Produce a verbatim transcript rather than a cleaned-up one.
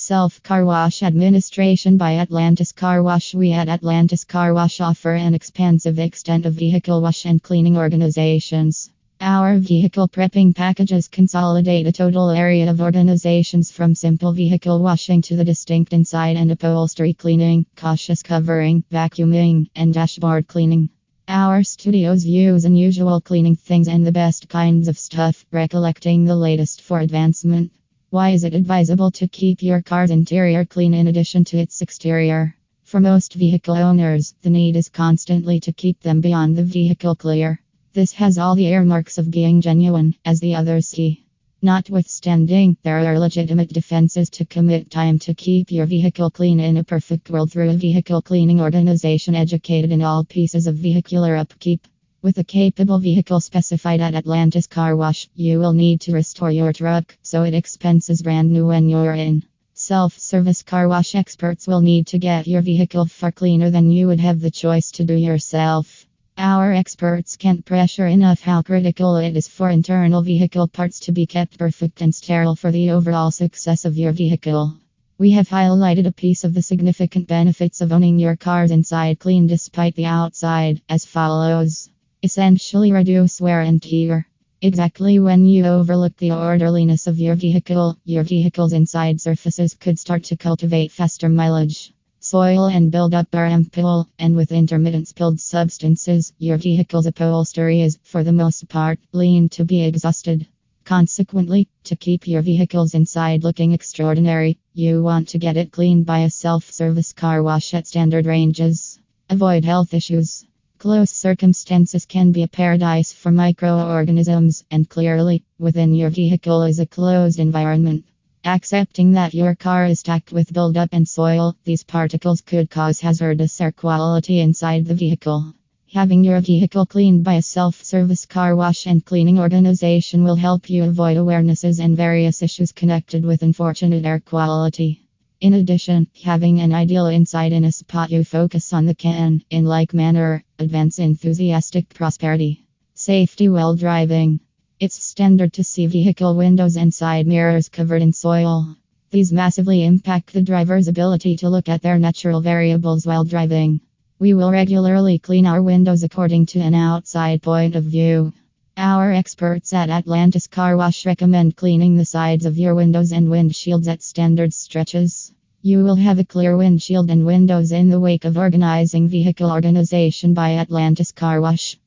Self Car Wash Administration by Atlantis Car Wash. We at Atlantis Car Wash offer an expansive extent of vehicle wash and cleaning organizations. Our vehicle prepping packages consolidate a total area of organizations from simple vehicle washing to the distinct inside and upholstery cleaning, cautious covering, vacuuming, and dashboard cleaning. Our studios use unusual cleaning things and the best kinds of stuff, recollecting the latest for advancement. Why is it advisable to keep your car's interior clean in addition to its exterior? For most vehicle owners, the need is constantly to keep them beyond the vehicle clear. This has all the earmarks of being genuine, as the others see. Notwithstanding, there are legitimate defenses to commit time to keep your vehicle clean in a perfect world through a vehicle cleaning organization educated in all pieces of vehicular upkeep. With a capable vehicle specified at Atlantis Car Wash, you will need to restore your truck so it expenses brand new when you're in. Self-service car wash experts will need to get your vehicle far cleaner than you would have the choice to do yourself. Our experts can't pressure enough how critical it is for internal vehicle parts to be kept perfect and sterile for the overall success of your vehicle. We have highlighted a piece of the significant benefits of owning your car's inside clean despite the outside, as follows. Essentially reduce wear and tear. Exactly when you overlook the orderliness of your vehicle, your vehicle's inside surfaces could start to cultivate faster mileage. Soil and buildup are ample, and with intermittent spilled substances, your vehicle's upholstery is, for the most part, lean to be exhausted. Consequently, to keep your vehicle's inside looking extraordinary, you want to get it cleaned by a self-service car wash at standard ranges. Avoid health issues. Close circumstances can be a paradise for microorganisms, and clearly, within your vehicle is a closed environment. Accepting that your car is stacked with buildup and soil, these particles could cause hazardous air quality inside the vehicle. Having your vehicle cleaned by a self-service car wash and cleaning organization will help you avoid awarenesses and various issues connected with unfortunate air quality. In addition, having an ideal inside in a spot you focus on the can, in like manner, advance enthusiastic prosperity. Safety while driving. It's standard to see vehicle windows and side mirrors covered in soil. These massively impact the driver's ability to look at their natural variables while driving. We will regularly clean our windows according to an outside point of view. Our experts at Atlantis Car Wash recommend cleaning the sides of your windows and windshields at standard stretches. You will have a clear windshield and windows in the wake of organizing vehicle organization by Atlantis Car Wash.